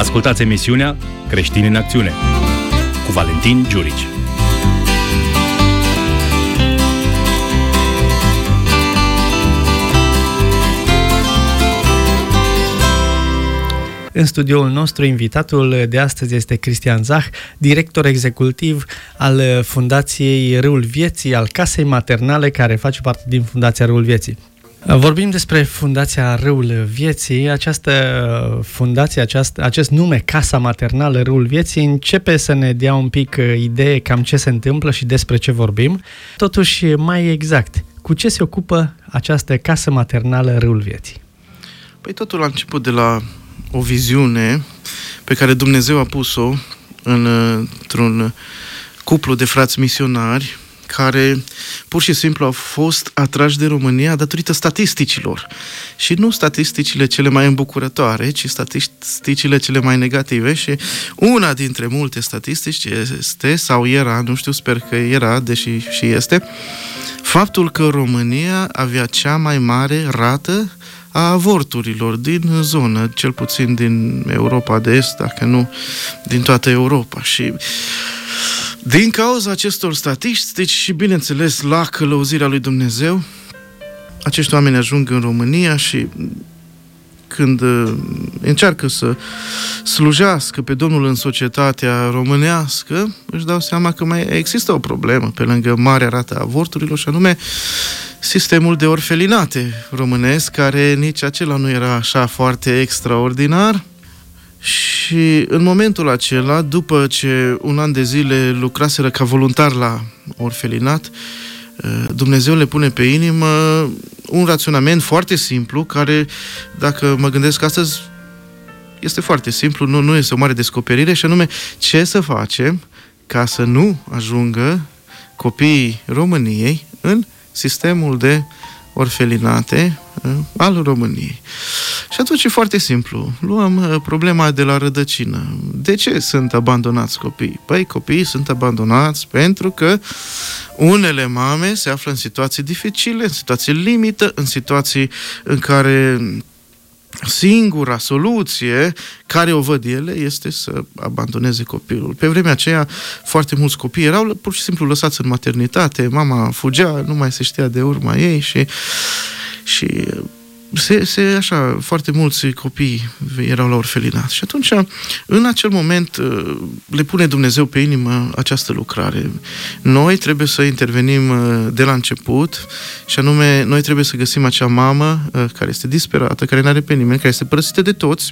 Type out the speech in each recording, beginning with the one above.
Ascultați emisiunea Creștini în Acțiune cu Valentin Giurici. În studioul nostru, invitatul de astăzi este Cristian Zah, director executiv al Fundației Râul Vieții, al Casei Maternale, care face parte din Fundația Râul Vieții. Vorbim despre Fundația Râul Vieții. Această fundație, acest nume, Casa Maternală Râul Vieții, începe să ne dea un pic idee cam ce se întâmplă și despre ce vorbim. Totuși, mai exact, cu ce se ocupă această Casă Maternală Râul Vieții? Păi totul a început de la o viziune pe care Dumnezeu a pus-o într-un cuplu de frați misionari care pur și simplu au fost atrași de România datorită statisticilor. Și nu statisticile cele mai îmbucurătoare, ci statisticile cele mai negative. Și una dintre multe statistici este, sau era, nu știu, sper că era, deși și este, faptul că România avea cea mai mare rată a avorturilor din zonă, cel puțin din Europa de Est, dacă nu din toată Europa. Și din cauza acestor statistici și, bineînțeles, la călăuzirea lui Dumnezeu, acești oameni ajung în România și când încearcă să slujească pe Domnul în societatea românească, își dau seama că mai există o problemă pe lângă marea rată a avorturilor, și anume sistemul de orfelinate românesc, care nici acela nu era așa foarte extraordinar. Și în momentul acela, după ce un an de zile lucraseră ca voluntar la orfelinat, Dumnezeu le pune pe inimă un raționament foarte simplu, care, dacă mă gândesc astăzi, este foarte simplu, nu este o mare descoperire, și anume ce să facem ca să nu ajungă copiii României în sistemul de orfelinate al României. Și atunci e foarte simplu. Luăm problema de la rădăcină. De ce sunt abandonați copiii? Păi copiii sunt abandonați pentru că unele mame se află în situații dificile, în situații limită, în situații în care singura soluție care o văd ele este să abandoneze copilul. Pe vremea aceea, foarte mulți copii erau pur și simplu lăsați în maternitate, mama fugea, nu mai se știa de urma ei și așa, foarte mulți copii erau la orfelinat. Și atunci, în acel moment, le pune Dumnezeu pe inimă această lucrare. Noi trebuie să intervenim de la început, și anume, noi trebuie să găsim acea mamă care este disperată, care nu are pe nimeni, care este părăsită de toți,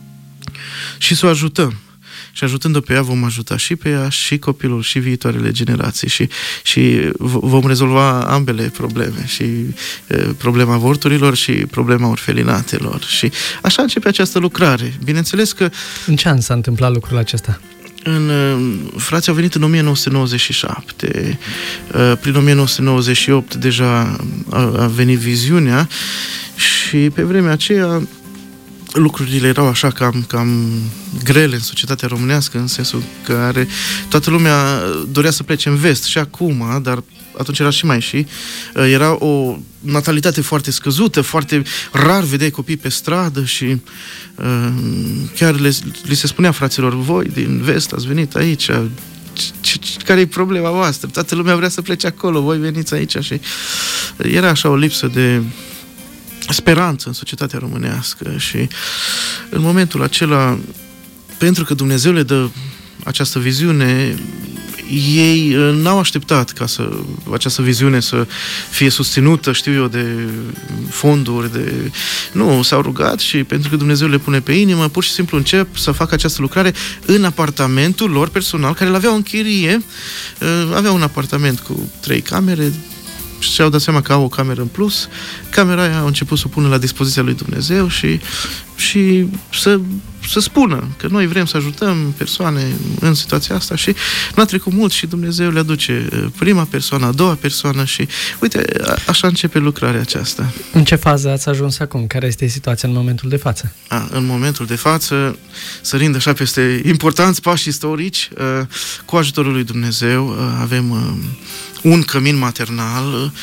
și să o ajutăm. Și ajutând-o pe ea, vom ajuta și pe ea, și copilul, și viitoarele generații. Și vom rezolva ambele probleme. Și problema avorturilor și problema orfelinatelor. Și așa începe această lucrare. Bineînțeles că... În ce an s-a întâmplat lucrul acesta? Frații au venit în 1997. Prin 1998 deja a venit viziunea și pe vremea aceea lucrurile erau așa cam grele în societatea românească, în sensul că toată lumea dorea să plece în vest și acum, dar atunci era și mai era o natalitate foarte scăzută, foarte rar vedeai copii pe stradă și chiar li se spunea fraților: voi din vest ați venit aici, care e problema voastră? Toată lumea vrea să plece acolo, voi veniți aici. Și era așa o lipsă de speranță în societatea românească. Și în momentul acela, pentru că Dumnezeu le dă această viziune, ei n-au așteptat ca această viziune să fie susținută, știu eu, de fonduri, nu, s-au rugat și pentru că Dumnezeu le pune pe inimă, pur și simplu încep să facă această lucrare în apartamentul lor personal, care îl aveau în chirie. Aveau un apartament cu 3 camere, și au dat seama că au o cameră în plus. Camera aia au început să o pună la dispoziția lui Dumnezeu și să spună că noi vrem să ajutăm persoane în situația asta. Și n-a trecut mult și Dumnezeu le aduce prima persoană, a doua persoană și uite, așa începe lucrarea aceasta. În ce fază ați ajuns acum? Care este situația în momentul de față? În momentul de față, sărind așa peste importanți pași istorici, cu ajutorul lui Dumnezeu avem un cămin maternal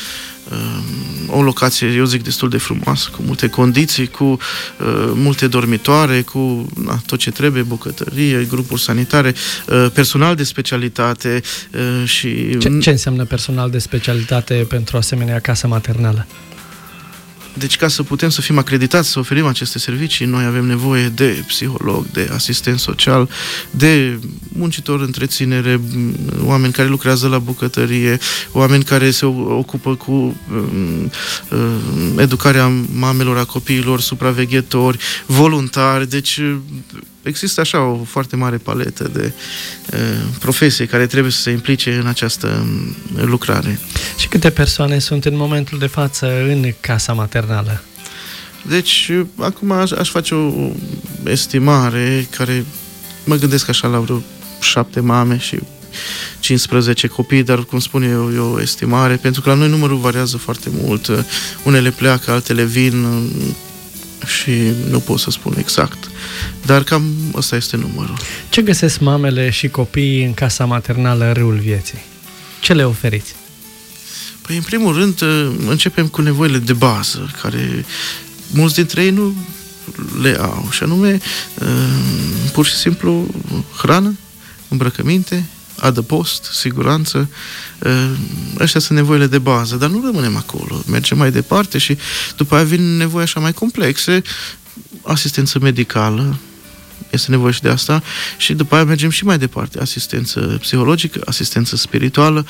o locație, eu zic, destul de frumoasă, cu multe condiții, cu multe dormitoare, cu tot ce trebuie, bucătărie, grupuri sanitare, personal de specialitate și... Ce înseamnă personal de specialitate pentru asemenea casă maternală? Deci, ca să putem să fim acreditați să oferim aceste servicii, noi avem nevoie de psiholog, de asistent social, de muncitor întreținere, oameni care lucrează la bucătărie, oameni care se ocupă cu educarea mamelor, a copiilor, supraveghetori, voluntari. Deci există așa o foarte mare paletă de profesii care trebuie să se implice în această lucrare. Și câte persoane sunt în momentul de față în casa maternală? Deci, acum aș face o estimare care mă gândesc așa la vreo 7 mame și 15 copii, dar, cum spun eu, e o estimare, pentru că la noi numărul variază foarte mult. Unele pleacă, altele vin și nu pot să spun exact. Dar cam ăsta este numărul. Ce găsesc mamele și copiii în casa maternală Râul Vieții? Ce le oferiți? Păi, în primul rând, începem cu nevoile de bază, care mulți dintre ei nu le au, și anume, pur și simplu, hrană, îmbrăcăminte, adăpost, siguranță. Astea sunt nevoile de bază, dar nu rămânem acolo. Mergem mai departe și după aia vin nevoi așa mai complexe, asistență medicală, este nevoie și de asta, și după aia mergem și mai departe, asistență psihologică, asistență spirituală.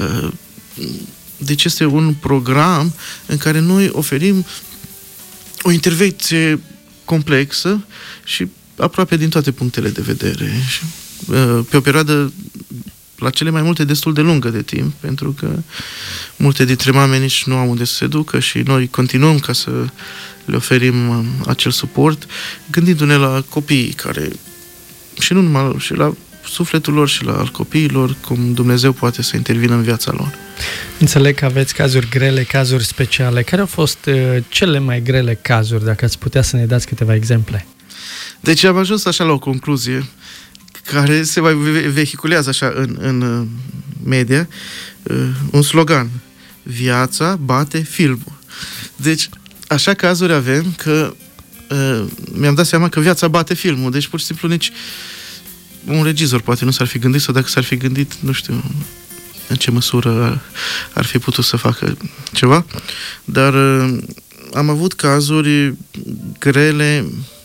Deci este un program în care noi oferim o intervenție complexă și aproape din toate punctele de vedere. Și pe o perioadă, la cele mai multe, destul de lungă de timp, pentru că multe dintre mame nici nu au unde să se ducă și noi continuăm ca să le oferim acel suport, gândindu-ne la copiii care, și nu numai, și la sufletul lor și la al copiilor, cum Dumnezeu poate să intervină în viața lor. Înțeleg că aveți cazuri grele, cazuri speciale. Care au fost cele mai grele cazuri, dacă ați putea să ne dați câteva exemple? Deci am ajuns așa la o concluzie care se mai vehiculează așa în media, un slogan: viața bate filmul. Deci așa cazuri avem că mi-am dat seama că viața bate filmul. Deci pur și simplu nici un regizor poate nu s-ar fi gândit, sau dacă s-ar fi gândit, nu știu în ce măsură ar fi putut să facă ceva. Dar am avut cazuri grele,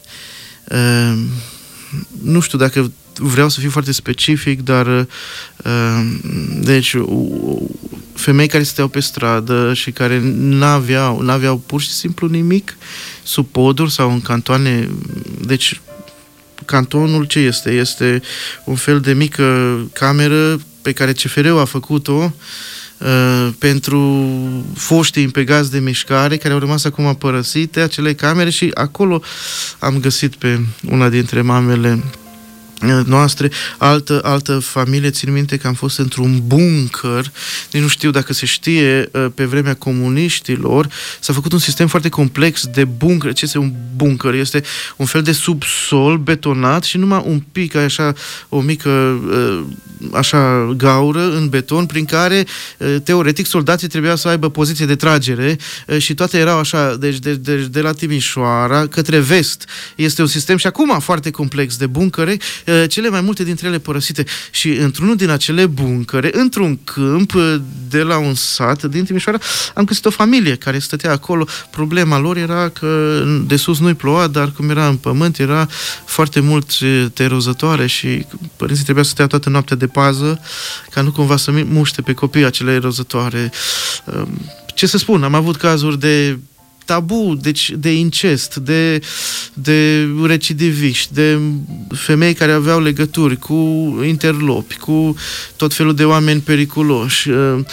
nu știu dacă vreau să fiu foarte specific, dar deci femei care stăteau pe stradă și care n-aveau pur și simplu nimic sub poduri sau în cantoane. Deci cantonul ce este? Este un fel de mică cameră pe care CFR-ul a făcut-o pentru foștii impegați de mișcare care au rămas acum părăsite, acele camere, și acolo am găsit pe una dintre mamele noastre, altă familie. Țin minte că am fost într-un bunker, nici nu știu dacă se știe, pe vremea comuniștilor s-a făcut un sistem foarte complex de bunker. Ce este un bunker? Este un fel de subsol betonat și numai un pic, așa, o mică așa gaură în beton prin care teoretic soldații trebuiau să aibă poziție de tragere și toate erau așa, deci de la Timișoara către vest. Este un sistem și acum foarte complex de buncăre, cele mai multe dintre ele părăsite, și într-unul din acele buncăre, într-un câmp de la un sat din Timișoara, am găsit o familie care stătea acolo. Problema lor era că de sus nu-i ploua, dar cum era în pământ, era foarte mult erozătoare și părinții trebuia să stea toată noaptea de pază ca nu cumva să muște pe copii acele erozătoare. Ce să spun, am avut cazuri de tabu, deci de incest, de recidiviști, de femei care aveau legături cu interlopi, cu tot felul de oameni periculoși.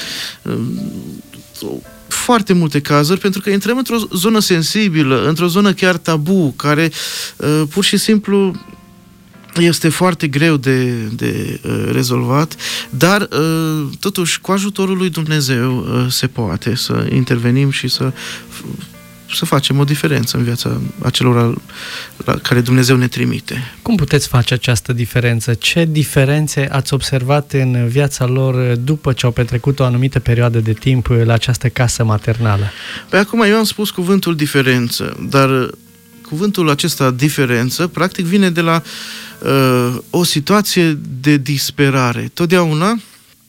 Foarte multe cazuri, pentru că intrăm într-o zonă sensibilă, într-o zonă chiar tabu, care pur și simplu este foarte greu de rezolvat, dar totuși cu ajutorul lui Dumnezeu se poate să intervenim și să să facem o diferență în viața acelora la care Dumnezeu ne trimite. Cum puteți face această diferență? Ce diferențe ați observat în viața lor după ce au petrecut o anumită perioadă de timp la această casă maternală? Păi acum eu am spus cuvântul diferență, dar cuvântul acesta diferență practic vine de la o situație de disperare. Totdeauna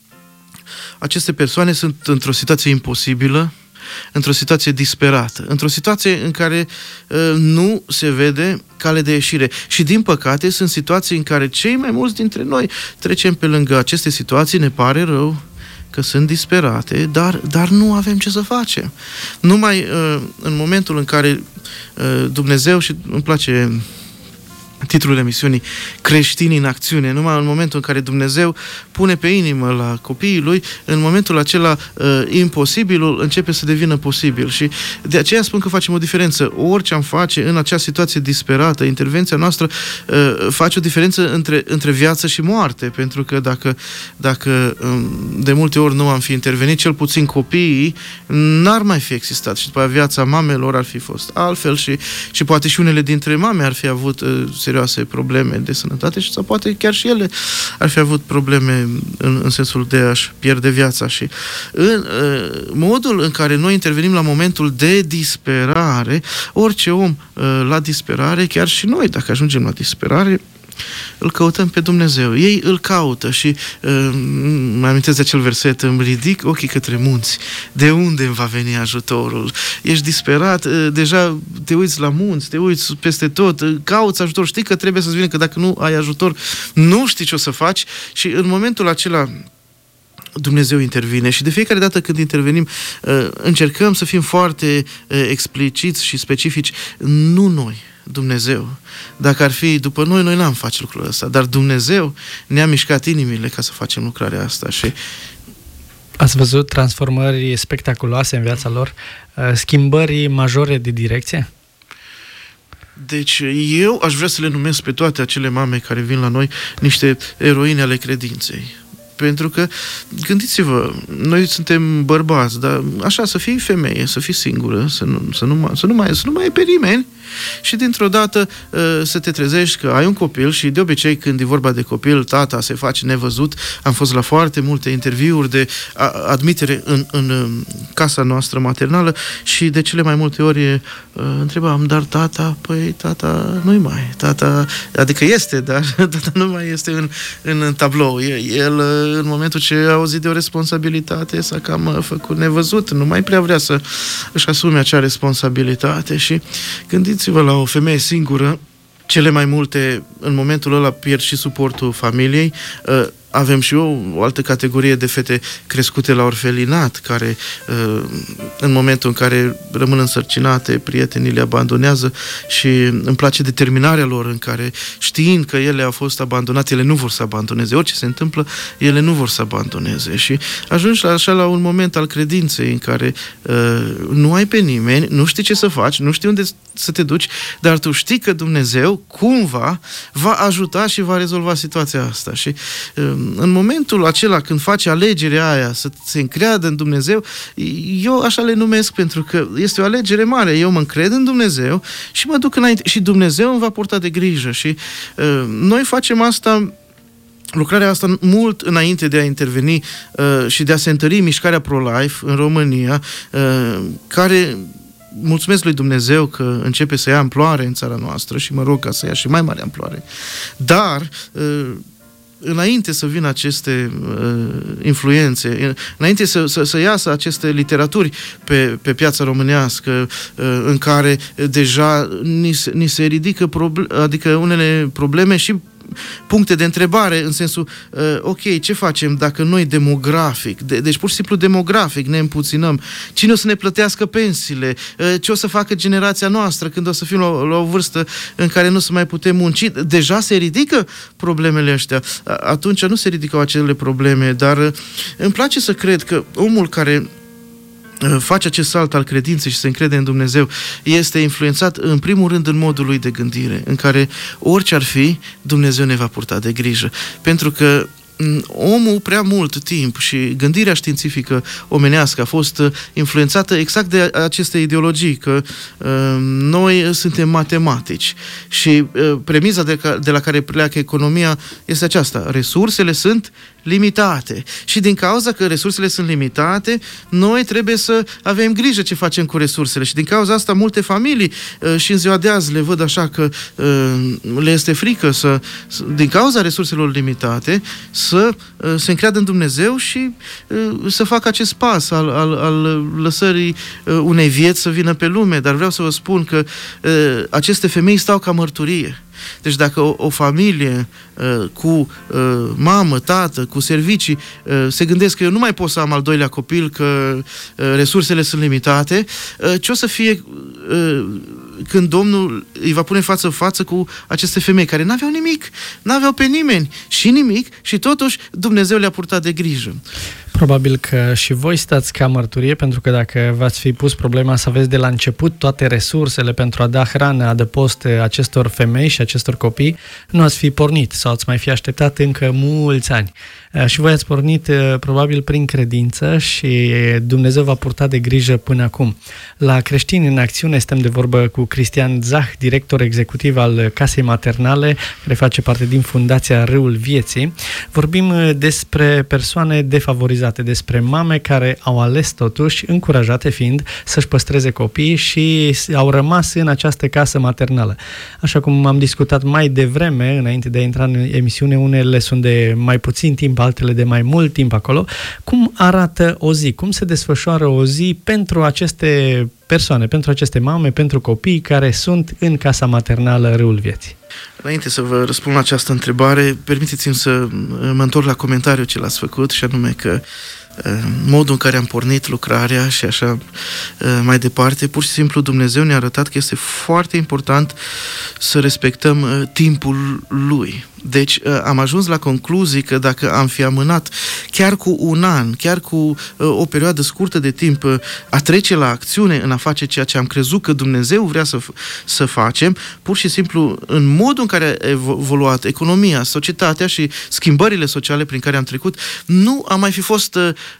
aceste persoane sunt într-o situație imposibilă, într-o situație disperată, într-o situație în care nu se vede cale de ieșire. Și din păcate sunt situații în care cei mai mulți dintre noi trecem pe lângă aceste situații, ne pare rău că sunt disperate, dar nu avem ce să facem. Numai în momentul în care Dumnezeu, și îmi place titlul emisiunii, Creștini în acțiune, numai în momentul în care Dumnezeu pune pe inimă la copiii Lui, în momentul acela imposibilul începe să devină posibil. Și de aceea spun că facem o diferență. Orice am face în acea situație disperată, intervenția noastră face o diferență între viață și moarte, pentru că dacă de multe ori nu am fi intervenit, cel puțin copiii n-ar mai fi existat și după aia viața mamelor ar fi fost altfel și poate și unele dintre mame ar fi avut serioase probleme de sănătate sau poate chiar și ele ar fi avut probleme în sensul de a-și pierde viața. Și în modul în care noi intervenim la momentul de disperare, orice om la disperare, chiar și noi, dacă ajungem la disperare, îl căutăm pe Dumnezeu. Ei îl caută și mă amintesc de acel verset: îmi ridic ochii către munți. De unde îmi va veni ajutorul? Ești disperat, deja te uiți la munți, te uiți peste tot, cauți ajutor, știi că trebuie să-ți vină, că dacă nu ai ajutor, nu știi ce o să faci. Și în momentul acela Dumnezeu intervine și de fiecare dată când intervenim încercăm să fim foarte expliciți și specifici. Nu noi, Dumnezeu. Dacă ar fi după noi, noi n-am face lucrul ăsta, dar Dumnezeu ne-a mișcat inimile ca să facem lucrarea asta. Și ați văzut transformări spectaculoase în viața lor? Schimbări majore de direcție? Deci eu aș vrea să le numesc pe toate acele mame care vin la noi niște eroine ale credinței. Pentru că, gândiți-vă, noi suntem bărbați, dar așa, să fii femeie, să fii singură, să nu mai ai pe nimeni și dintr-o dată să te trezești că ai un copil și de obicei când e vorba de copil, tata se face nevăzut. Am fost la foarte multe interviuri de admitere în casa noastră maternală și de cele mai multe ori întrebam, dar tata, păi tata nu-i mai, tata, adică este, dar tata nu mai este în tablou. El în momentul ce a auzit de o responsabilitate s-a cam făcut nevăzut, nu mai prea vrea să își asume acea responsabilitate. Și gândiți-vă la o femeie singură, cele mai multe în momentul ăla pierd și suportul familiei. Avem și o altă categorie de fete crescute la orfelinat, care în momentul în care rămân însărcinate, prietenii le abandonează și îmi place determinarea lor în care, știind că ele au fost abandonate, ele nu vor să abandoneze. Orice se întâmplă, ele nu vor să abandoneze. Și ajungi așa la un moment al credinței în care nu ai pe nimeni, nu știi ce să faci, nu știi unde să te duci, dar tu știi că Dumnezeu cumva va ajuta și va rezolva situația asta. Și în momentul acela când face alegerea aia să se încreadă în Dumnezeu, eu așa le numesc pentru că este o alegere mare. Eu mă încred în Dumnezeu și mă duc înainte și Dumnezeu îmi va purta de grijă. Și noi facem asta, lucrarea asta mult înainte de a interveni și de a se întări mișcarea pro-life în România, care, mulțumesc lui Dumnezeu că începe să ia amploare în țara noastră și mă rog ca să ia și mai mare amploare. Dar înainte să vină aceste influențe, înainte să iasă aceste literaturi pe piața românească, în care deja ni se ridică adică unele probleme și puncte de întrebare în sensul, ok, ce facem dacă noi demografic, deci pur și simplu demografic ne împuținăm, cine o să ne plătească pensiile, ce o să facă generația noastră când o să fim la o vârstă în care nu se mai putem munci, deja se ridică problemele astea. Atunci nu se ridicau acele probleme, dar îmi place să cred că omul care face acest salt al credinței și se încrede în Dumnezeu este influențat în primul rând în modul lui de gândire, în care orice ar fi, Dumnezeu ne va purta de grijă. Pentru că omul prea mult timp și gândirea științifică omenească a fost influențată exact de aceste ideologii, că noi suntem matematici și premiza de la care pleacă economia este aceasta: resursele sunt limitate și din cauza că resursele sunt limitate, noi trebuie să avem grijă ce facem cu resursele și din cauza asta multe familii și în ziua de azi le văd așa că le este frică din cauza resurselor limitate să se încreadă în Dumnezeu și să facă acest pas al lăsării unei vieți să vină pe lume. Dar vreau să vă spun că aceste femei stau ca mărturie. Deci dacă o familie cu mamă, tată, cu servicii se gândesc că eu nu mai pot să am al doilea copil, că resursele sunt limitate, ce o să fie când Domnul îi va pune față în față cu aceste femei care n-aveau nimic, n-aveau pe nimeni și nimic și totuși Dumnezeu le-a purtat de grijă. Probabil că și voi stați ca mărturie, pentru că dacă v-ați fi pus problema să aveți de la început toate resursele pentru a da hrană, adăpost acestor femei și acestor copii, nu ați fi pornit sau ați mai fi așteptat încă mulți ani. Și voi ați pornit probabil prin credință și Dumnezeu v-a purtat de grijă până acum. La Creștini în Acțiune stăm de vorbă cu Cristian Zah, director executiv al Casei Maternale, care face parte din Fundația Râul Vieții. Vorbim despre persoane defavorizate, despre mame care au ales totuși, încurajate fiind, să-și păstreze copiii și au rămas în această casă maternală. Așa cum am discutat mai devreme, înainte de a intra în emisiune, unele sunt de mai puțin timp, altele de mai mult timp acolo. Cum arată o zi? Cum se desfășoară o zi pentru aceste persoane, pentru aceste mame, pentru copii care sunt în casa maternală Râul Vieții? Înainte să vă răspund la această întrebare, permiteți-mi să mă întorc la comentariul ce l-ați făcut, și anume că modul în care am pornit lucrarea și așa mai departe, pur și simplu Dumnezeu ne-a arătat că este foarte important să respectăm timpul Lui. Deci am ajuns la concluzii că dacă am fi amânat chiar cu un an, chiar cu o perioadă scurtă de timp, a trece la acțiune în a face ceea ce am crezut că Dumnezeu vrea să facem, pur și simplu în modul în care a evoluat economia, societatea și schimbările sociale prin care am trecut, nu am mai fi fost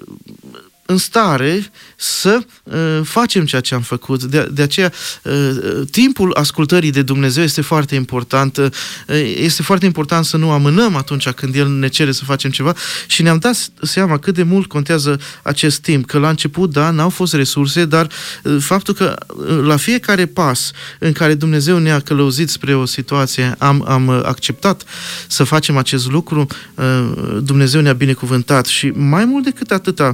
în stare să facem ceea ce am făcut. De aceea, timpul ascultării de Dumnezeu este foarte important. Este foarte important să nu amânăm atunci când El ne cere să facem ceva și ne-am dat seama cât de mult contează acest timp. Că la început, da, n-au fost resurse, dar faptul că la fiecare pas în care Dumnezeu ne-a călăuzit spre o situație, am acceptat să facem acest lucru, Dumnezeu ne-a binecuvântat și mai mult decât atâta,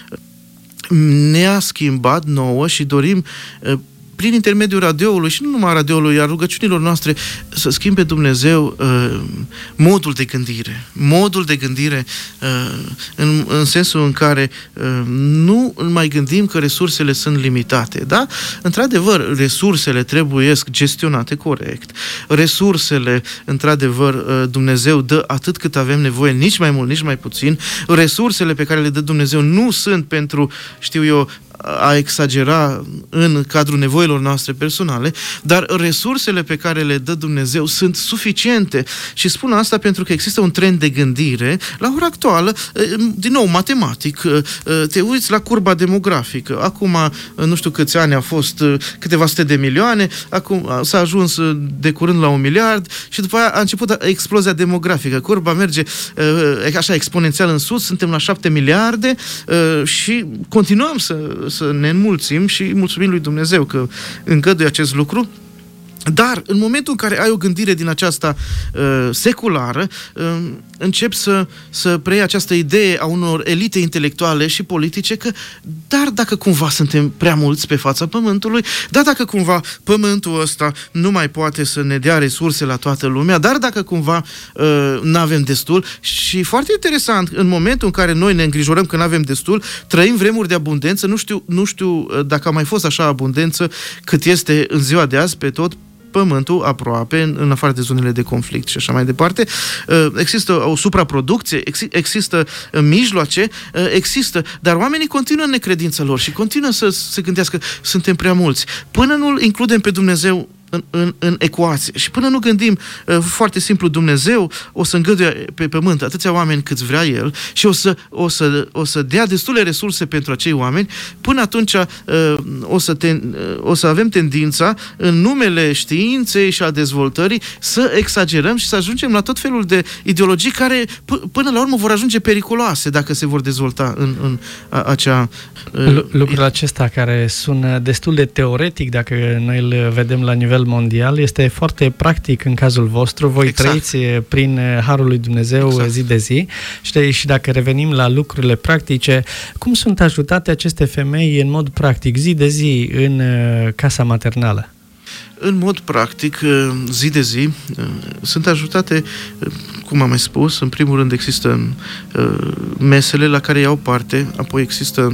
ne-a schimbat nouă și dorim prin intermediul radioului și nu numai radioului, a rugăciunilor noastre, să schimbe Dumnezeu modul de gândire. Modul de gândire în sensul în care nu mai gândim că resursele sunt limitate. Da? Într-adevăr, resursele trebuie gestionate corect. Resursele, într-adevăr, Dumnezeu dă atât cât avem nevoie, nici mai mult, nici mai puțin. Resursele pe care le dă Dumnezeu nu sunt pentru, știu eu, a exagera în cadrul nevoilor noastre personale, dar resursele pe care le dă Dumnezeu sunt suficiente. Și spun asta pentru că există un trend de gândire la ora actuală, din nou, matematic. Te uiți la curba demografică. Acum, nu știu câți ani a fost, câteva sute de milioane, acum s-a ajuns de curând la 1 miliard și după aia a început explozia demografică. Curba merge așa exponențial în sus, suntem la 7 miliarde și continuăm să ne înmulțim și mulțumim lui Dumnezeu că îngăduie acest lucru. Dar în momentul în care ai o gândire din aceasta seculară, încep să preiei această idee a unor elite intelectuale și politice că, dar dacă cumva suntem prea mulți pe fața Pământului, dar dacă cumva Pământul ăsta nu mai poate să ne dea resurse la toată lumea, dar dacă cumva n-avem destul. Și foarte interesant, în momentul în care noi ne îngrijorăm că n-avem destul, trăim vremuri de abundență. Nu știu dacă a mai fost așa abundență cât este în ziua de azi pe tot Pământul, aproape, în afară de zonele de conflict și așa mai departe. Există o supraproducție, există mijloace, există, dar oamenii continuă în necredința lor și continuă să se gândească suntem prea mulți. Până nu-L includem pe Dumnezeu în ecuație. Și până nu gândim foarte simplu, Dumnezeu o să îngăduie pe pământ atâția oameni câți vrea El și o să dea destule resurse pentru acei oameni, până atunci o să avem tendința, în numele științei și a dezvoltării, să exagerăm și să ajungem la tot felul de ideologii care până la urmă vor ajunge periculoase dacă se vor dezvolta în acea... Lucrul acesta care sună destul de teoretic, dacă noi îl vedem la nivel mondial, este foarte practic în cazul vostru. Voi trăiți prin Harul lui Dumnezeu zi de zi și dacă revenim la lucrurile practice, cum sunt ajutate aceste femei în mod practic, zi de zi, în casa maternală? În mod practic, zi de zi, sunt ajutate, cum am mai spus, în primul rând există mesele la care iau parte, apoi există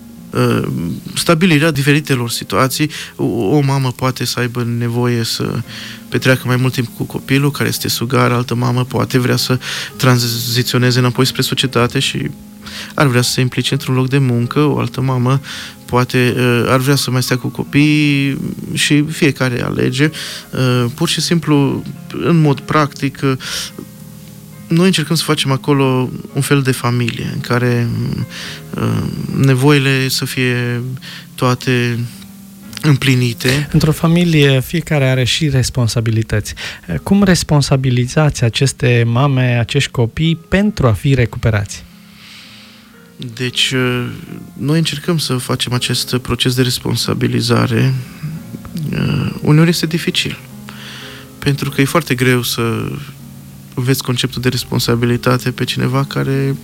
stabilirea diferitelor situații. O mamă poate să aibă nevoie să petreacă mai mult timp cu copilul care este sugar, altă mamă poate vrea să tranziționeze înapoi spre societate și ar vrea să se implice într-un loc de muncă, o altă mamă poate ar vrea să mai stea cu copiii și fiecare alege. Pur și simplu, în mod practic, noi încercăm să facem acolo un fel de familie în care nevoile să fie toate împlinite. Într-o familie fiecare are și responsabilități. Cum responsabilizați aceste mame, acești copii pentru a fi recuperați? Deci, noi încercăm să facem acest proces de responsabilizare. Uneori este dificil, pentru că e foarte greu să înveți conceptul de responsabilitate pe cineva care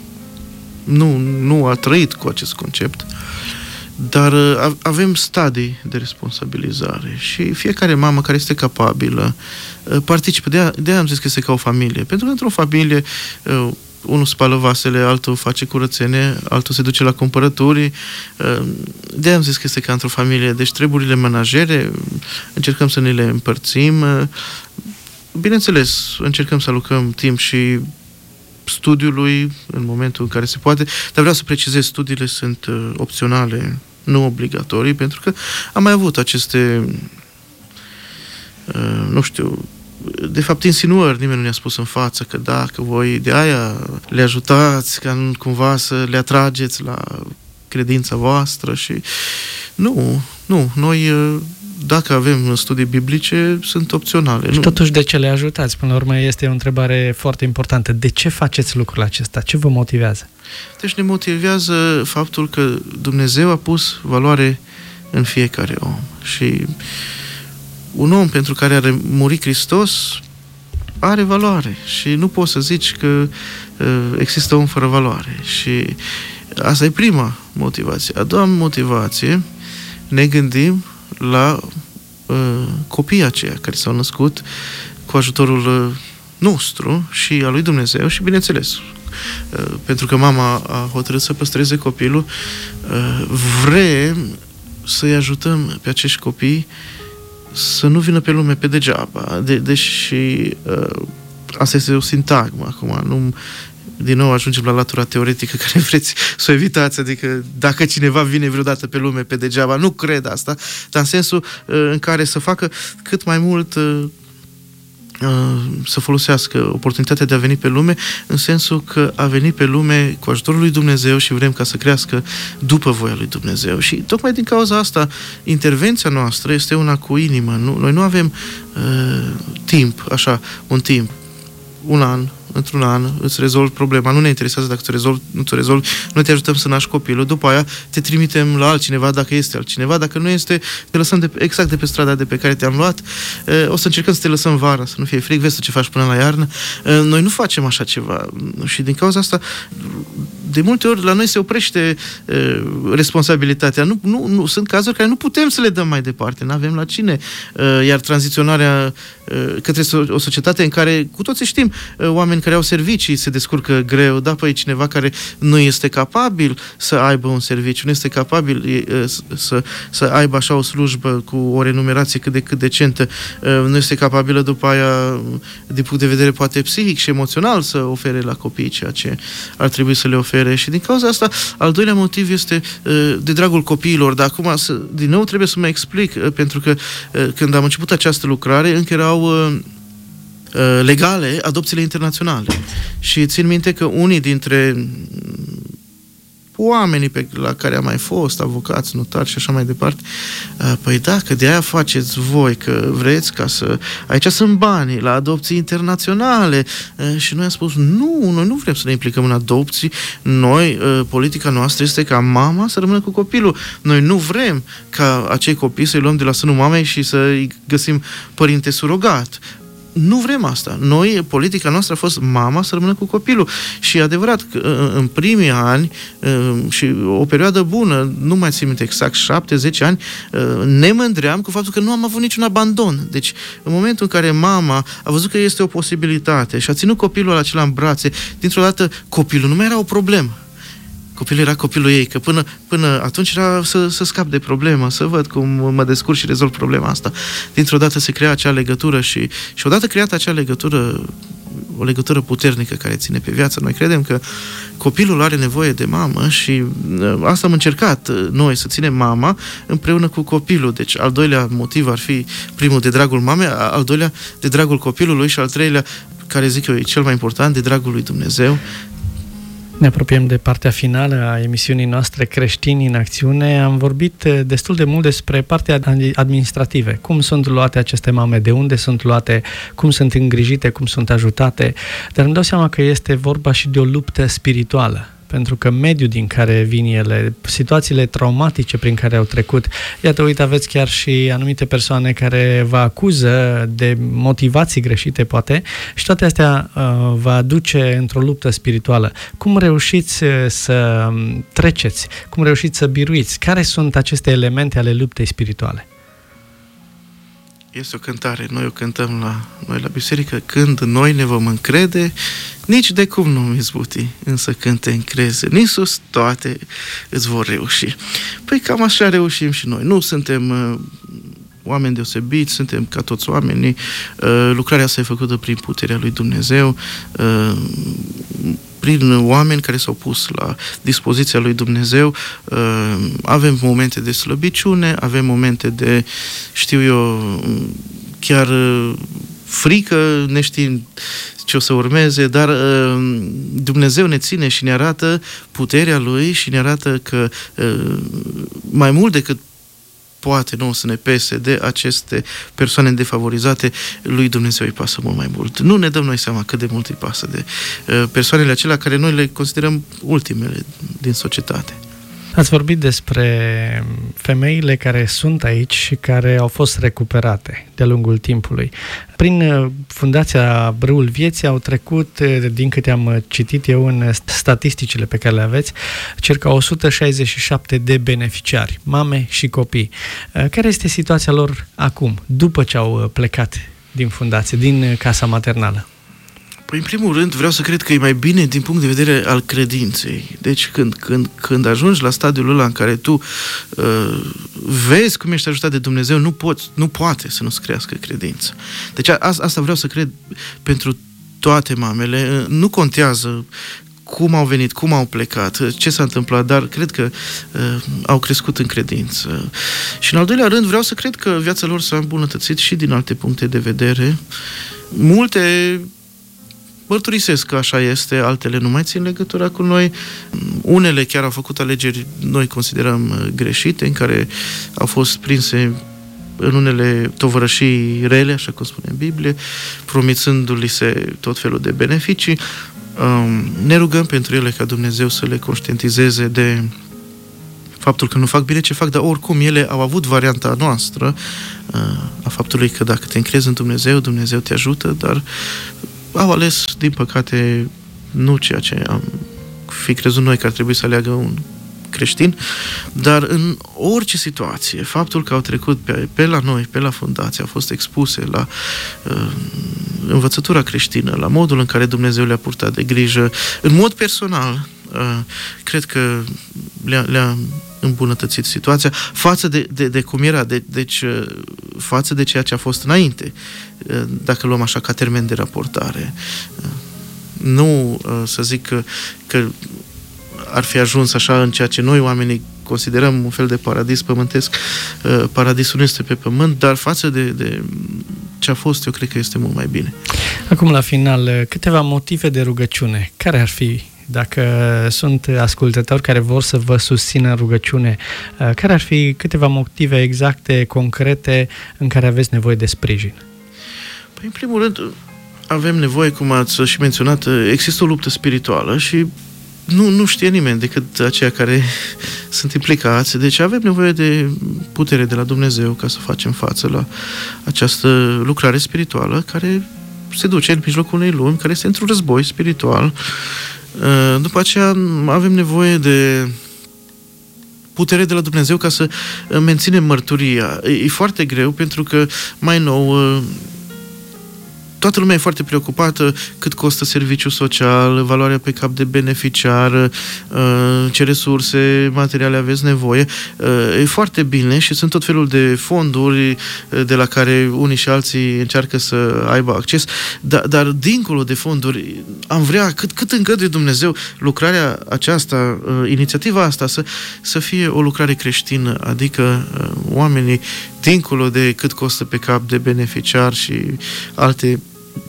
nu a trăit cu acest concept, dar avem stadii de responsabilizare și fiecare mamă care este capabilă participă. De-aia am zis că este ca o familie, pentru că într-o familie unul spală vasele, altul face curățenie, altul se duce la cumpărături. De-aia am zis că este ca într-o familie. Deci treburile menajere încercăm să ne le împărțim. Bineînțeles, încercăm să alocăm timp și studiului în momentul în care se poate, dar vreau să precizez, studiile sunt opționale, nu obligatorii, pentru că am mai avut aceste, nu știu, de fapt insinuări, nimeni nu ne-a spus în față că dacă voi de aia le ajutați ca cumva să le atrageți la credința voastră și nu, noi dacă avem studii biblice, sunt opționale. Și totuși de ce le ajutați? Până la urmă este o întrebare foarte importantă. De ce faceți lucrul acesta? Ce vă motivează? Deci ne motivează faptul că Dumnezeu a pus valoare în fiecare om. Și un om pentru care a murit Hristos are valoare. Și nu poți să zici că există om fără valoare. Și asta e prima motivație. A doua motivație, ne gândim la copiii aceia care s-au născut cu ajutorul nostru și al lui Dumnezeu și, bineînțeles, pentru că mama a hotărât să păstreze copilul, vrem să-i ajutăm pe acești copii să nu vină pe lume pe degeaba. Deși asta este o sintagmă acum, nu. Din nou ajungem la latura teoretică care vreți să o evitați, adică dacă cineva vine vreodată pe lume pe degeaba, nu cred asta, dar în sensul în care să facă cât mai mult, să folosească oportunitatea de a veni pe lume, în sensul că a venit pe lume cu ajutorul lui Dumnezeu și vrem ca să crească după voia lui Dumnezeu. Și tocmai din cauza asta, intervenția noastră este una cu inimă. Noi nu avem timp, așa, un timp, un an, într-un an îți rezolvi problema, nu ne interesează dacă nu ți-o rezolvi, noi te ajutăm să naști copilul, după aia te trimitem la altcineva dacă este altcineva, dacă nu este, te lăsăm exact de pe strada de pe care te-am luat, o să încercăm să te lăsăm vara, să nu fie frig, vezi ce faci până la iarnă. Noi nu facem așa ceva și din cauza asta de multe ori la noi se oprește responsabilitatea. Nu, sunt cazuri care nu putem să le dăm mai departe, nu avem la cine. Iar tranziționarea către o societate în care cu toții știm, oamenii oameni care au servicii se descurcă greu, da, păi cineva care nu este capabil să aibă un serviciu, nu este capabil să aibă așa o slujbă cu o renumerație cât de cât decentă, nu este capabilă după aia, din punct de vedere poate psihic și emoțional, să ofere la copii ceea ce ar trebui să le ofere. Și din cauza asta, al doilea motiv este de dragul copiilor, dar acum din nou trebuie să mă explic, pentru că când am început această lucrare, încă erau legale adopțiile internaționale. Și țin minte că unii dintre oamenii la care am mai fost, avocați, notari și așa mai departe, păi da, că de aia faceți voi, că vreți ca să... Aici sunt banii la adopții internaționale. Și noi am spus, nu, noi nu vrem să ne implicăm în adopții. Noi, politica noastră este ca mama să rămână cu copilul. Noi nu vrem ca acei copii să-i luăm de la sânul mamei și să-i găsim părinte surogat. Nu vrem asta. Noi, politica noastră a fost mama să rămână cu copilul. Și e adevărat că în primii ani și o perioadă bună, nu mai țin minte exact, 7-10 ani, ne mândream cu faptul că nu am avut niciun abandon. Deci, în momentul în care mama a văzut că este o posibilitate și a ținut copilul acela în brațe, dintr-o dată copilul nu mai era o problemă. Copilul era copilul ei, că până atunci era să scap de problemă, să văd cum mă descurc și rezolv problema asta. Dintr-o dată se crea acea legătură și odată creată acea legătură, o legătură puternică care ține pe viață, noi credem că copilul are nevoie de mamă și asta am încercat noi, să ținem mama împreună cu copilul. Deci al doilea motiv ar fi, primul, de dragul mamei, al doilea, de dragul copilului și al treilea, care zic eu e cel mai important, de dragul lui Dumnezeu. Ne apropiem de partea finală a emisiunii noastre Creștini în Acțiune. Am vorbit destul de mult despre partea administrative. Cum sunt luate aceste mame, de unde sunt luate, cum sunt îngrijite, cum sunt ajutate. Dar îmi dau seama că este vorba și de o luptă spirituală. Pentru că mediul din care vin ele, situațiile traumatice prin care au trecut, iată, uite, aveți chiar și anumite persoane care vă acuză de motivații greșite, poate, și toate astea vă aduce într-o luptă spirituală. Cum reușiți să treceți? Cum reușiți să biruiți? Care sunt aceste elemente ale luptei spirituale? Este o cântare, noi o cântăm noi la biserică, când noi ne vom încrede, nici de cum nu izbuti, însă când te încrezi în Iisus, toate îți vor reuși. Păi cam așa reușim și noi. Nu suntem oameni deosebiți, suntem ca toți oamenii. Lucrarea asta e făcută prin puterea lui Dumnezeu, prin oameni care s-au pus la dispoziția lui Dumnezeu. Avem momente de slăbiciune, avem momente de, știu eu, chiar frică, neștiind ce o să urmeze, dar Dumnezeu ne ține și ne arată puterea Lui și ne arată că mai mult decât poate nu o să ne pese de aceste persoane defavorizate, lui Dumnezeu îi pasă mult mai mult. Nu ne dăm noi seama cât de mult îi pasă de persoanele acelea care noi le considerăm ultimele din societate. Ați vorbit despre femeile care sunt aici și care au fost recuperate de-a lungul timpului. Prin Fundația Râul Vieții au trecut, din câte am citit eu în statisticile pe care le aveți, circa 167 de beneficiari, mame și copii. Care este situația lor acum, după ce au plecat din fundație, din casa maternală? Păi, în primul rând, vreau să cred că e mai bine din punct de vedere al credinței. Deci, când ajungi la stadiul ăla în care tu vezi cum ești ajutat de Dumnezeu, nu poate să nu-ți crească credința. Deci, asta vreau să cred pentru toate mamele. Nu contează cum au venit, cum au plecat, ce s-a întâmplat, dar cred că au crescut în credință. Și, în al doilea rând, vreau să cred că viața lor s-a îmbunătățit și din alte puncte de vedere. Multe mărturisesc că așa este, altele nu mai țin legătura cu noi. Unele chiar au făcut alegeri, noi considerăm greșite, în care au fost prinse în unele tovărășii rele, așa cum spune în Biblie, promițându-li se tot felul de beneficii. Ne rugăm pentru ele ca Dumnezeu să le conștientizeze de faptul că nu fac bine ce fac, dar oricum ele au avut varianta noastră a faptului că dacă te încrezi în Dumnezeu, Dumnezeu te ajută, dar au ales, din păcate, nu ceea ce am fi crezut noi că ar trebui să aleagă un creștin, dar în orice situație, faptul că au trecut pe la noi, pe la fundație, au fost expuse la învățătura creștină, la modul în care Dumnezeu le-a purtat de grijă, în mod personal, cred că le-a îmbunătățit situația față de cum era, deci față de ceea ce a fost înainte, dacă luăm așa ca termen de raportare. Nu să zic că ar fi ajuns așa în ceea ce noi oamenii considerăm un fel de paradis pământesc. Paradisul nu este pe pământ, dar față de ce a fost, eu cred că este mult mai bine. Acum, la final, câteva motive de rugăciune. Care ar fi? Dacă sunt ascultători care vor să vă susțină în rugăciune, care ar fi câteva motive exacte, concrete, în care aveți nevoie de sprijin? Păi, în primul rând, avem nevoie, cum ați și menționat, există o luptă spirituală și nu știe nimeni decât aceia care sunt implicați. Deci avem nevoie de putere de la Dumnezeu ca să facem față la această lucrare spirituală care se duce în mijlocul unei lumi, care este într-un război spiritual. După aceea avem nevoie de putere de la Dumnezeu ca să menținem mărturia. E foarte greu pentru că, mai nou, toată lumea e foarte preocupată cât costă serviciul social, valoarea pe cap de beneficiar, ce resurse materiale aveți nevoie. E foarte bine și sunt tot felul de fonduri de la care unii și alții încearcă să aibă acces, dar dincolo de fonduri am vrea, cât îngăduie Dumnezeu, lucrarea aceasta, inițiativa asta să fie o lucrare creștină, adică oamenii, dincolo de cât costă pe cap de beneficiar și alte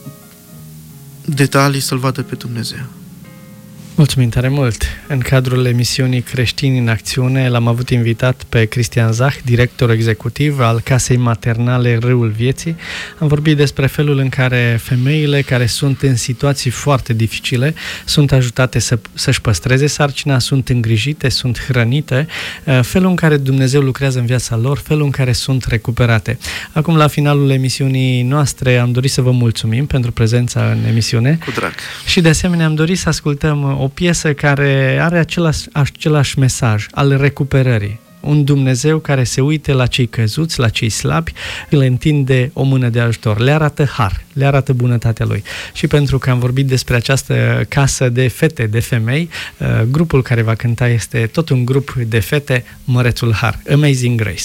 detalii, să-L vadă pe Dumnezeu. Mulțumim tare mult! În cadrul emisiunii Creștini în Acțiune l-am avut invitat pe Cristian Zach, director executiv al Casei Maternale Râul Vieții. Am vorbit despre felul în care femeile care sunt în situații foarte dificile sunt ajutate să-și păstreze sarcina, sunt îngrijite, sunt hrănite, felul în care Dumnezeu lucrează în viața lor, felul în care sunt recuperate. Acum, la finalul emisiunii noastre, am dorit să vă mulțumim pentru prezența în emisiune. Cu drag! Și de asemenea am dorit să ascultăm o piesă care are același mesaj al recuperării. Un Dumnezeu care se uite la cei căzuți, la cei slabi, le întinde o mână de ajutor, le arată har, le arată bunătatea Lui. Și pentru că am vorbit despre această casă de fete, de femei, grupul care va cânta este tot un grup de fete, Mărețul Har, Amazing Grace.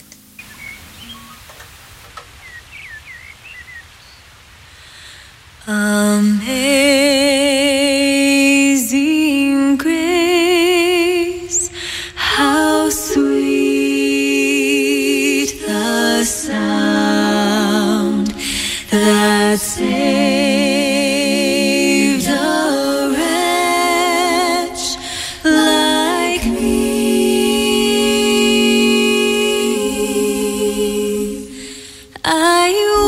Amazing grace, how sweet the sound that saved a wretch like me. I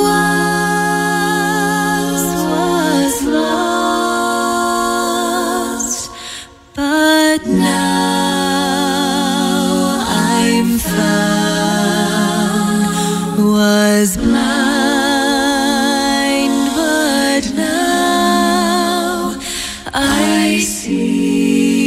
was lost, but now I'm found. Was blind, but now I see.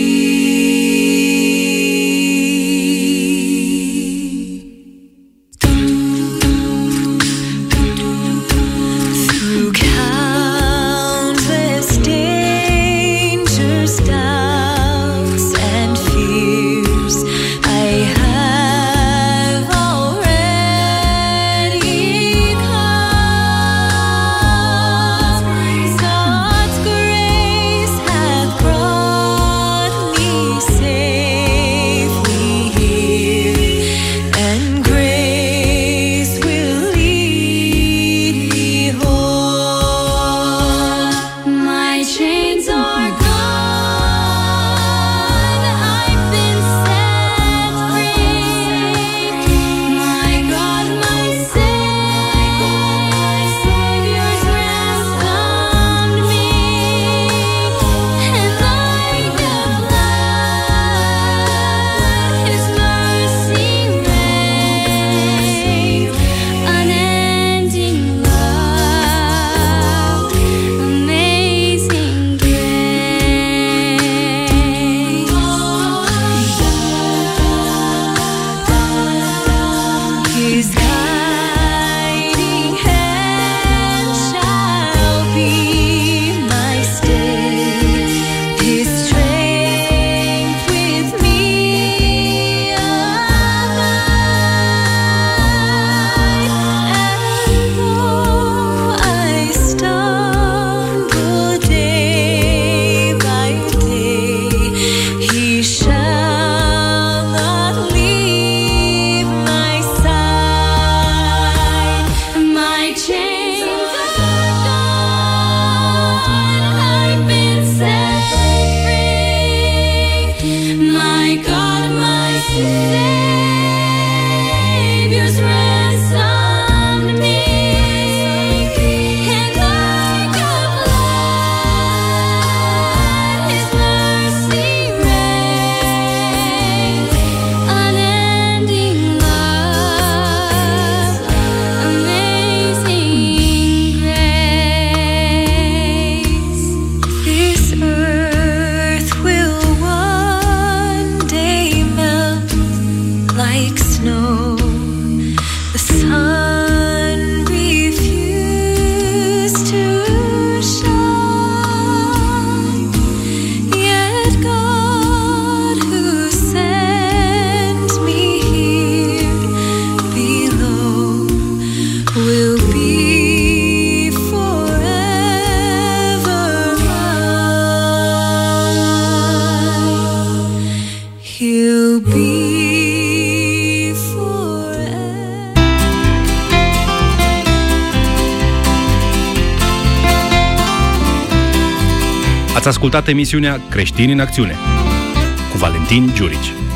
Through countless dangers, doubts, and fears, I have already come. Ați ascultat emisiunea Creștini în Acțiune cu Valentin Giurici.